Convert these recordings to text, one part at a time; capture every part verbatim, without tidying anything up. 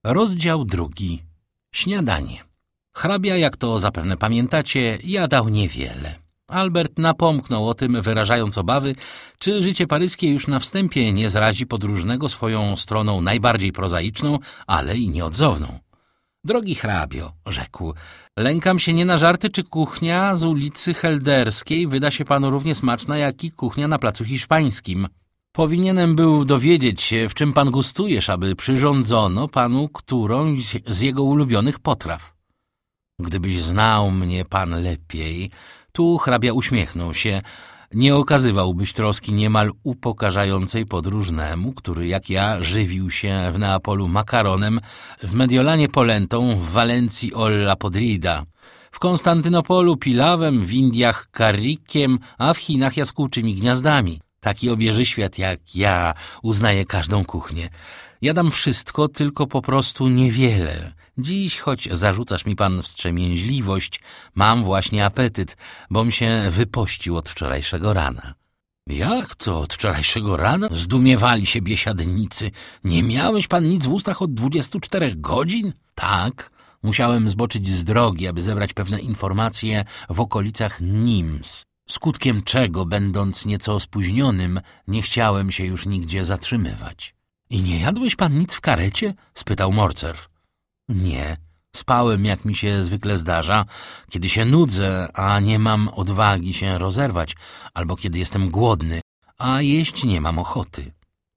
Rozdział drugi. Śniadanie. Hrabia, jak to zapewne pamiętacie, jadał niewiele. Albert napomknął o tym, wyrażając obawy, czy życie paryskie już na wstępie nie zrazi podróżnego swoją stroną najbardziej prozaiczną, ale i nieodzowną. Drogi hrabio, rzekł, lękam się nie na żarty, czy kuchnia z ulicy Helderskiej wyda się panu równie smaczna, jak i kuchnia na placu Hiszpańskim. Powinienem był dowiedzieć się, w czym pan gustujesz, aby przyrządzono panu którąś z jego ulubionych potraw. Gdybyś znał mnie pan lepiej, tu hrabia uśmiechnął się, nie okazywałbyś troski niemal upokarzającej podróżnemu, który jak ja żywił się w Neapolu makaronem, w Mediolanie polentą, w Walencji olla podrida, w Konstantynopolu pilawem, w Indiach karrikiem, a w Chinach jaskółczymi gniazdami. Taki obieży świat jak ja uznaje każdą kuchnię. Jadam wszystko, tylko po prostu niewiele. Dziś, choć zarzucasz mi pan wstrzemięźliwość, mam właśnie apetyt, bom się wypościł od wczorajszego rana. Jak to od wczorajszego rana? Zdumiewali się biesiadnicy. Nie miałeś pan nic w ustach od dwudziestu czterech godzin? Tak, musiałem zboczyć z drogi, aby zebrać pewne informacje w okolicach Nims. Skutkiem czego, będąc nieco spóźnionym, nie chciałem się już nigdzie zatrzymywać. I nie jadłeś pan nic w karecie? Spytał Morcerf. Nie, spałem, jak mi się zwykle zdarza, kiedy się nudzę, a nie mam odwagi się rozerwać, albo kiedy jestem głodny, a jeść nie mam ochoty.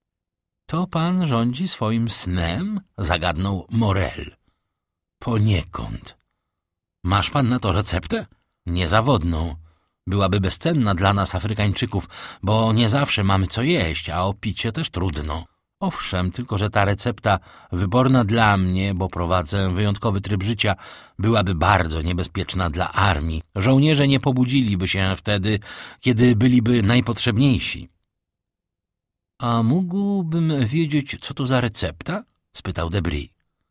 To pan rządzi swoim snem? Zagadnął Morel. Poniekąd. Masz pan na to receptę? Niezawodną. Byłaby bezcenna dla nas, Afrykańczyków, bo nie zawsze mamy co jeść, a o picie też trudno. Owszem, tylko że ta recepta, wyborna dla mnie, bo prowadzę wyjątkowy tryb życia, byłaby bardzo niebezpieczna dla armii. Żołnierze nie pobudziliby się wtedy, kiedy byliby najpotrzebniejsi. A mógłbym wiedzieć, co to za recepta? Spytał Debris.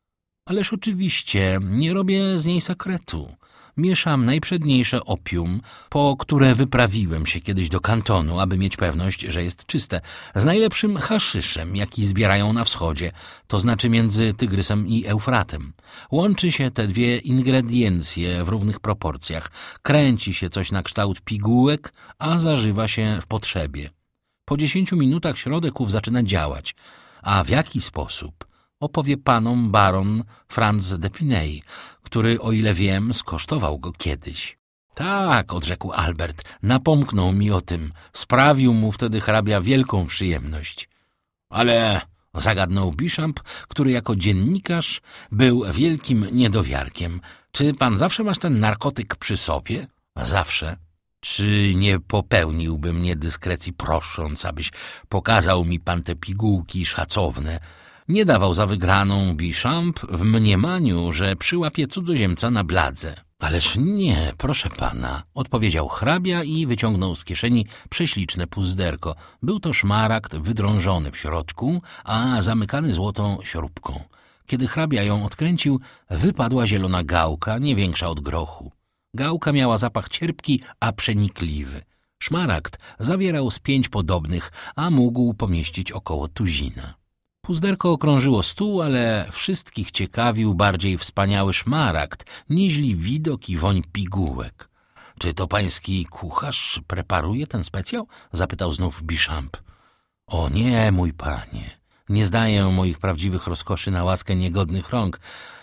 Ależ oczywiście, nie robię z niej sekretu. Mieszam najprzedniejsze opium, po które wyprawiłem się kiedyś do kantonu, aby mieć pewność, że jest czyste, z najlepszym haszyszem, jaki zbierają na wschodzie, to znaczy między Tygrysem i Eufratem. Łączy się te dwie ingrediencje w równych proporcjach, kręci się coś na kształt pigułek, a zażywa się w potrzebie. Po dziesięciu minutach środek ów zaczyna działać, a w jaki sposób opowie panom baron Franz d'Epinay, który, o ile wiem, skosztował go kiedyś. Tak, odrzekł Albert, napomknął mi o tym. Sprawił mu wtedy hrabia wielką przyjemność. Ale, zagadnął Beauchamp, który jako dziennikarz był wielkim niedowiarkiem. Czy pan zawsze masz ten narkotyk przy sobie? Zawsze. Czy nie popełniłbym niedyskrecji, prosząc, abyś pokazał mi pan te pigułki szacowne? Nie dawał za wygraną Beauchamp w mniemaniu, że przyłapie cudzoziemca na bladze. Ależ nie, proszę pana, odpowiedział hrabia i wyciągnął z kieszeni prześliczne puzderko. Był to szmaragd wydrążony w środku, a zamykany złotą śrubką. Kiedy hrabia ją odkręcił, wypadła zielona gałka, nie większa od grochu. Gałka miała zapach cierpki, a przenikliwy. Szmaragd zawierał z pięć podobnych, a mógł pomieścić około tuzina. Puzderko okrążyło stół, ale wszystkich ciekawił bardziej wspaniały szmaragd, niźli widok i woń pigułek. — Czy to pański kucharz preparuje ten specjał? — zapytał znów Beauchamp. — O nie, mój panie, nie zdaję moich prawdziwych rozkoszy na łaskę niegodnych rąk.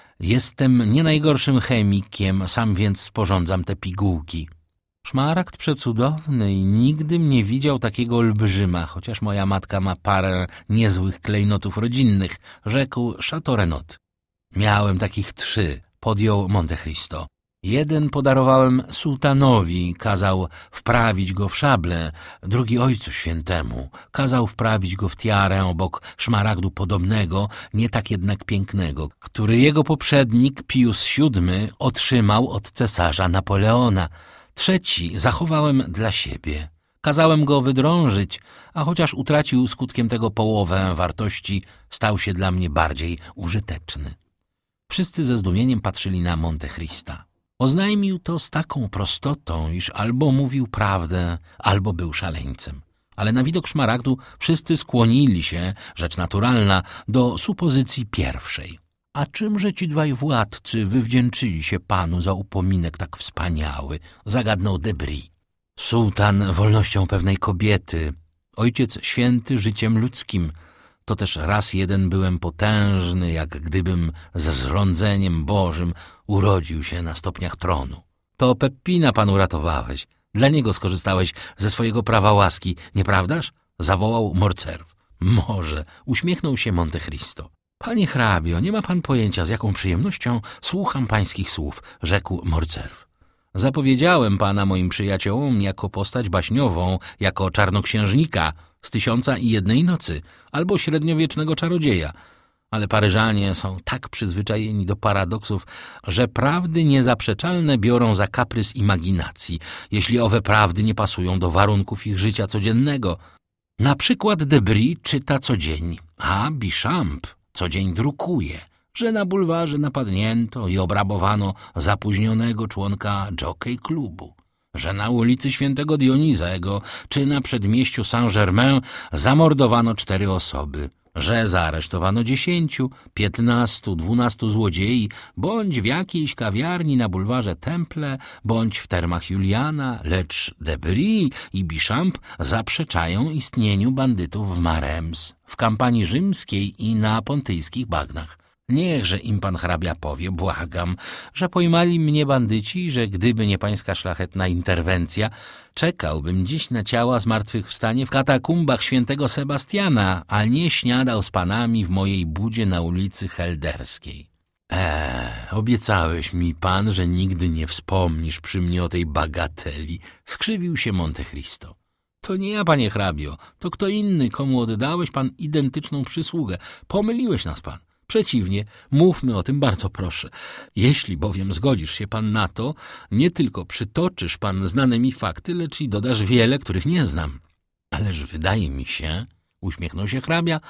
Jestem nie najgorszym chemikiem, sam więc sporządzam te pigułki. Szmaragd przecudowny i nigdym nie widział takiego olbrzyma, chociaż moja matka ma parę niezłych klejnotów rodzinnych, rzekł Chateau-Renaud. Miałem takich trzy, podjął Monte Cristo. Jeden podarowałem sułtanowi, kazał wprawić go w szable, drugi Ojcu Świętemu, kazał wprawić go w tiarę obok szmaragdu podobnego, nie tak jednak pięknego, który jego poprzednik Pius siódmy otrzymał od cesarza Napoleona. Trzeci zachowałem dla siebie. Kazałem go wydrążyć, a chociaż utracił skutkiem tego połowę wartości, stał się dla mnie bardziej użyteczny. Wszyscy ze zdumieniem patrzyli na Monte Crista. Oznajmił to z taką prostotą, iż albo mówił prawdę, albo był szaleńcem. Ale na widok szmaragdu wszyscy skłonili się, rzecz naturalna, do supozycji pierwszej. A czymże ci dwaj władcy wywdzięczyli się panu za upominek tak wspaniały? Zagadnął Debris. Sułtan wolnością pewnej kobiety, ojciec święty życiem ludzkim. To też raz jeden byłem potężny, jak gdybym ze zrządzeniem Bożym urodził się na stopniach tronu. To Peppina pan uratowałeś. Dla niego skorzystałeś ze swojego prawa łaski, nieprawdaż? Zawołał Morcerf. Może, uśmiechnął się Monte Cristo. Panie hrabio, nie ma pan pojęcia, z jaką przyjemnością słucham pańskich słów, rzekł Morcerf. Zapowiedziałem pana moim przyjaciołom jako postać baśniową, jako czarnoksiężnika z Tysiąca i Jednej Nocy albo średniowiecznego czarodzieja. Ale Paryżanie są tak przyzwyczajeni do paradoksów, że prawdy niezaprzeczalne biorą za kaprys imaginacji, jeśli owe prawdy nie pasują do warunków ich życia codziennego. Na przykład Debris czyta co dzień, a Beauchamp co dzień drukuje, że na bulwarze napadnięto i obrabowano zapóźnionego członka Jockey Klubu, że na ulicy Świętego Dionizego czy na przedmieściu Saint-Germain zamordowano cztery osoby, że zaaresztowano dziesięciu, piętnastu, dwunastu złodziei, bądź w jakiejś kawiarni na bulwarze Temple, bądź w termach Juliana, lecz Debris i Beauchamp zaprzeczają istnieniu bandytów w Marems, w kampanii rzymskiej i na pontyjskich bagnach. Niechże im pan hrabia powie, błagam, że pojmali mnie bandyci i że gdyby nie pańska szlachetna interwencja, czekałbym dziś na ciała zmartwychwstanie w katakumbach świętego Sebastiana, a nie śniadał z panami w mojej budzie na ulicy Helderskiej. Eee, obiecałeś mi pan, że nigdy nie wspomnisz przy mnie o tej bagateli, skrzywił się Monte Cristo. To nie ja, panie hrabio, to kto inny, komu oddałeś pan identyczną przysługę. Pomyliłeś nas pan. Przeciwnie, mówmy o tym bardzo proszę. Jeśli bowiem zgodzisz się pan na to, nie tylko przytoczysz pan znane mi fakty, lecz i dodasz wiele, których nie znam. Ależ wydaje mi się, uśmiechnął się hrabia,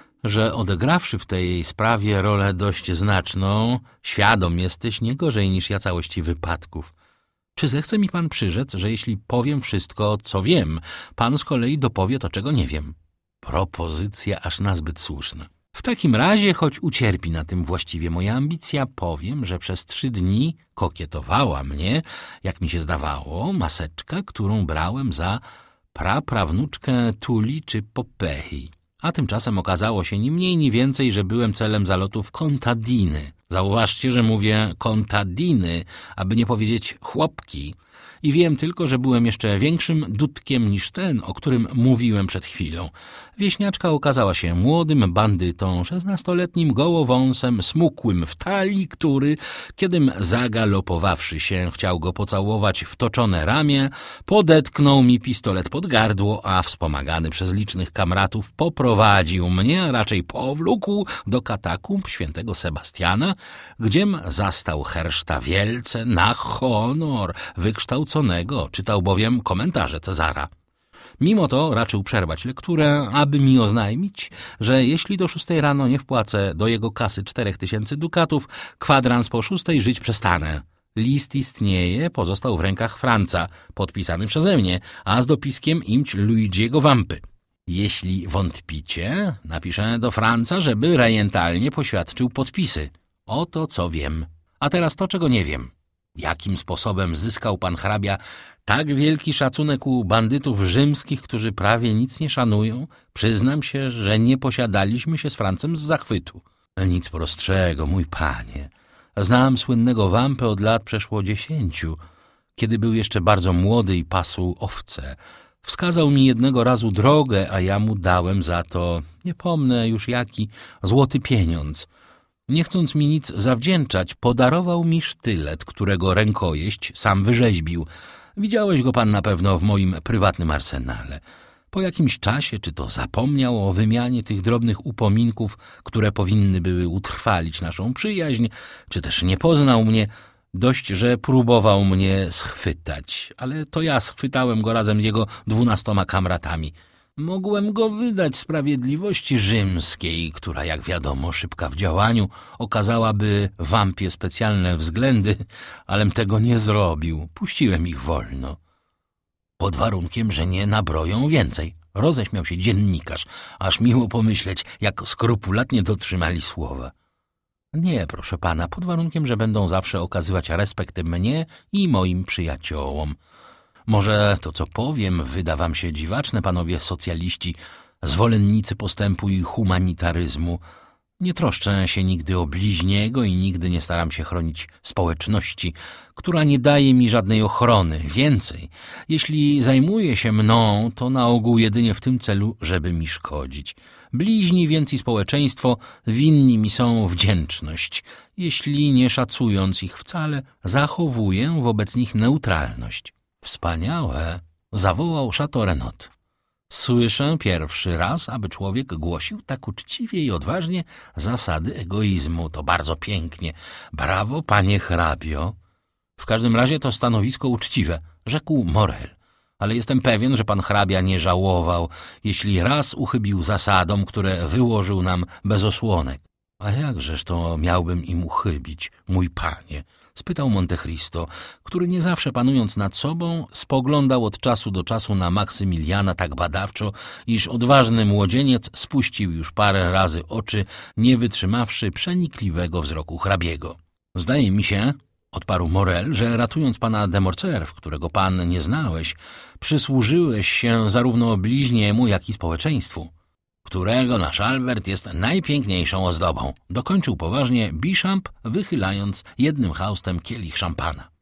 że odegrawszy w tej sprawie rolę dość znaczną, świadom jesteś nie gorzej niż ja całości wypadków. Czy zechce mi pan przyrzec, że jeśli powiem wszystko, co wiem, pan z kolei dopowie to, czego nie wiem? Propozycja aż nazbyt słuszna. W takim razie, choć ucierpi na tym właściwie moja ambicja, powiem, że przez trzy dni kokietowała mnie, jak mi się zdawało, maseczka, którą brałem za praprawnuczkę Tuli czy Popei. A tymczasem okazało się ni mniej, ni więcej, że byłem celem zalotów kontadiny. Zauważcie, że mówię kontadiny, aby nie powiedzieć chłopki. I wiem tylko, że byłem jeszcze większym dudkiem niż ten, o którym mówiłem przed chwilą. Wieśniaczka okazała się młodym bandytą, szesnastoletnim gołowąsem, smukłym w talii, który, kiedym zagalopowawszy się, chciał go pocałować w toczone ramię, podetknął mi pistolet pod gardło, a wspomagany przez licznych kamratów poprowadził mnie, a raczej powlókł do katakumb świętego Sebastiana, gdziem zastał herszta wielce na honor wykształconego, czytał bowiem komentarze Cezara. Mimo to raczył przerwać lekturę, aby mi oznajmić, że jeśli do szóstej rano nie wpłacę do jego kasy czterech tysięcy dukatów, kwadrans po szóstej żyć przestanę. List istnieje, pozostał w rękach Franca, podpisany przeze mnie, a z dopiskiem imć Luigiego Vampy. Jeśli wątpicie, napiszę do Franca, żeby rejentalnie poświadczył podpisy. Oto co wiem. A teraz to, czego nie wiem. Jakim sposobem zyskał pan hrabia tak wielki szacunek u bandytów rzymskich, którzy prawie nic nie szanują? Przyznam się, że nie posiadaliśmy się z Francem z zachwytu. Nic prostszego, mój panie. Znam słynnego Vampę od lat przeszło dziesięciu, kiedy był jeszcze bardzo młody i pasł owce. Wskazał mi jednego razu drogę, a ja mu dałem za to, nie pomnę już jaki, złoty pieniądz. Nie chcąc mi nic zawdzięczać, podarował mi sztylet, którego rękojeść sam wyrzeźbił. Widziałeś go pan na pewno w moim prywatnym arsenale. Po jakimś czasie, czy to zapomniał o wymianie tych drobnych upominków, które powinny były utrwalić naszą przyjaźń, czy też nie poznał mnie, dość, że próbował mnie schwytać, ale to ja schwytałem go razem z jego dwunastoma kamratami. Mogłem go wydać sprawiedliwości rzymskiej, która, jak wiadomo, szybka w działaniu, okazałaby Vampie specjalne względy, alem tego nie zrobił. Puściłem ich wolno. Pod warunkiem, że nie nabroją więcej. Roześmiał się dziennikarz, aż miło pomyśleć, jak skrupulatnie dotrzymali słowa. Nie, proszę pana, pod warunkiem, że będą zawsze okazywać respekt mnie i moim przyjaciołom. Może to, co powiem, wyda wam się dziwaczne, panowie socjaliści, zwolennicy postępu i humanitaryzmu. Nie troszczę się nigdy o bliźniego i nigdy nie staram się chronić społeczności, która nie daje mi żadnej ochrony. Więcej, jeśli zajmuje się mną, to na ogół jedynie w tym celu, żeby mi szkodzić. Bliźni więc i społeczeństwo winni mi są wdzięczność. Jeśli nie szacując ich wcale, zachowuję wobec nich neutralność. Wspaniałe, zawołał Chateau Renaud. Słyszę pierwszy raz, aby człowiek głosił tak uczciwie i odważnie zasady egoizmu. To bardzo pięknie. Brawo, panie hrabio. W każdym razie to stanowisko uczciwe, rzekł Morel. Ale jestem pewien, że pan hrabia nie żałował, jeśli raz uchybił zasadom, które wyłożył nam bez osłonek. A jakżeż to miałbym im uchybić, mój panie? Spytał Monte Cristo, który nie zawsze panując nad sobą, spoglądał od czasu do czasu na Maksymiliana tak badawczo, iż odważny młodzieniec spuścił już parę razy oczy, nie wytrzymawszy przenikliwego wzroku hrabiego. Zdaje mi się, odparł Morel, że ratując pana de Morcerf, którego pan nie znałeś, przysłużyłeś się zarówno bliźniemu, jak i społeczeństwu, którego nasz Albert jest najpiękniejszą ozdobą, dokończył poważnie Beauchamp, wychylając jednym haustem kielich szampana.